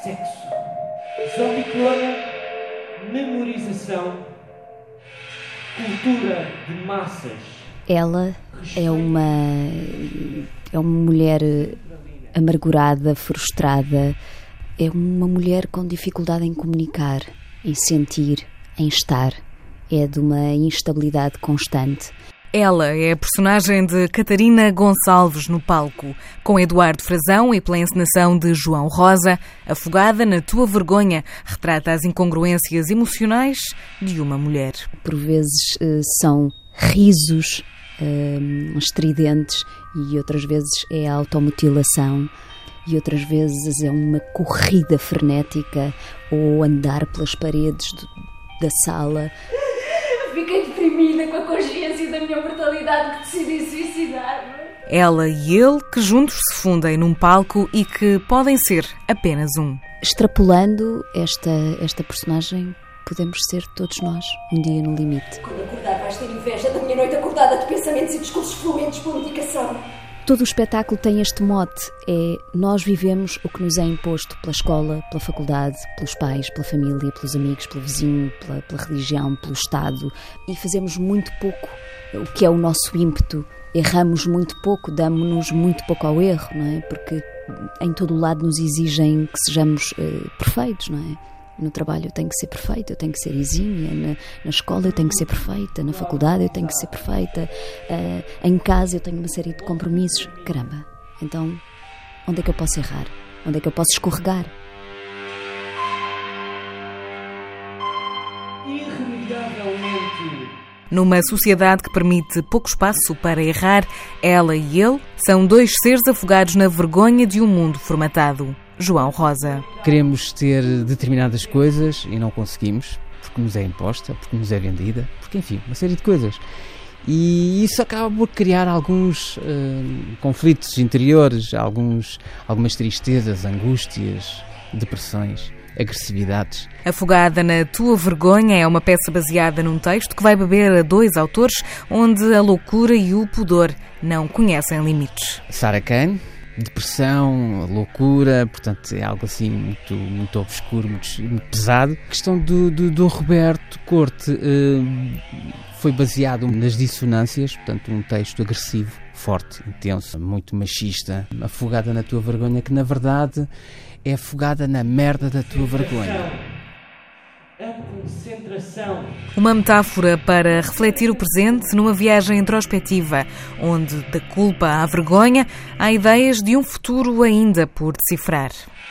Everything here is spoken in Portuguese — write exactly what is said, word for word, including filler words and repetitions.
Sexo. Zombicona. Memorização. Cultura de massas. Ela é uma, é uma mulher amargurada, frustrada. É uma mulher com dificuldade em comunicar, em sentir, em estar. É de uma instabilidade constante. Ela é a personagem de Catarina Gonçalves no palco, com Eduardo Frazão e pela encenação de João Rosa. Afogada na tua vergonha, retrata as incongruências emocionais de uma mulher. Por vezes são risos um, estridentes e outras vezes é a automutilação e outras vezes é uma corrida frenética ou andar pelas paredes do, da sala. Fiquei deprimida com a consciência da minha mortalidade que decidi suicidar-me. Ela e ele que juntos se fundem num palco e que podem ser apenas um. Extrapolando esta, esta personagem, podemos ser todos nós, um dia no limite. Quando acordar vais ter inveja da minha noite acordada de pensamentos e discursos fluentes pela medicação. Todo o espetáculo tem este mote, é nós vivemos o que nos é imposto pela escola, pela faculdade, pelos pais, pela família, pelos amigos, pelo vizinho, pela, pela religião, pelo Estado e fazemos muito pouco o que é o nosso ímpeto, erramos muito pouco, damos-nos muito pouco ao erro, não é? Porque em todo o lado nos exigem que sejamos uh, perfeitos, não é? No trabalho eu tenho que ser perfeita, eu tenho que ser exímia, na, na escola eu tenho que ser perfeita, na faculdade eu tenho que ser perfeita, uh, em casa eu tenho uma série de compromissos. Caramba, então onde é que eu posso errar? Onde é que eu posso escorregar? Irremediavelmente. Numa sociedade que permite pouco espaço para errar, ela e ele são dois seres afogados na vergonha de um mundo formatado. João Rosa. Queremos ter determinadas coisas e não conseguimos, porque nos é imposta, porque nos é vendida, porque enfim, uma série de coisas. E isso acaba por criar alguns uh, conflitos interiores, alguns, algumas tristezas, angústias, depressões, agressividades. Afogada na tua vergonha é uma peça baseada num texto que vai beber a dois autores onde a loucura e o pudor não conhecem limites. Sarah Kane. Depressão, loucura, portanto é algo assim muito, muito obscuro, muito, muito pesado. A questão do, do, do Roberto Corte eh, foi baseado nas dissonâncias, portanto um texto agressivo, forte, intenso, muito machista, afogada na tua vergonha, que na verdade é afogada na merda da tua vergonha. A concentração. Uma metáfora para refletir o presente numa viagem introspectiva, onde da culpa à vergonha há ideias de um futuro ainda por decifrar.